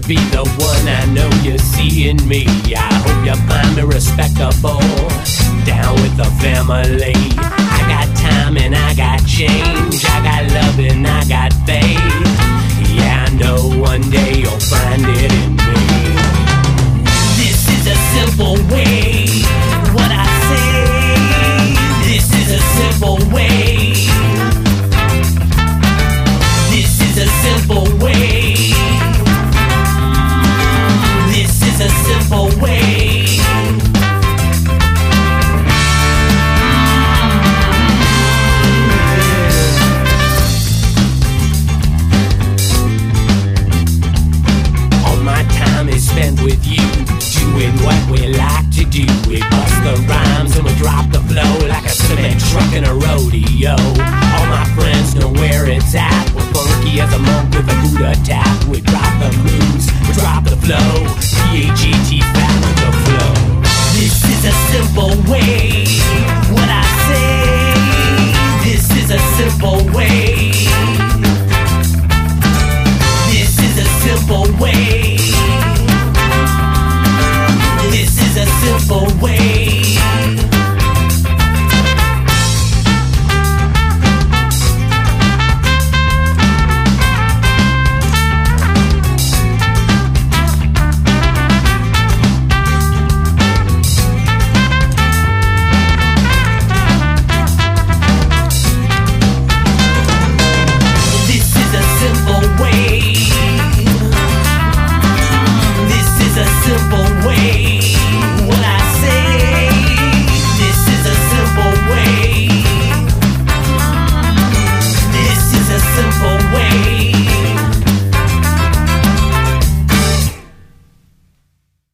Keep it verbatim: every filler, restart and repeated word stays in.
be the one I know you see in me. I hope you find me respectable, down with the family. I got time and I got change, I got love and I got faith. Yeah, I know one day you'll find it in me. This is a simple way, what I say. This is a simple way. This is a simple way. This is a simple way. All my time is spent with you, doing what we like to do. We bust the rhymes and we drop the flow like a cement truck in a rodeo.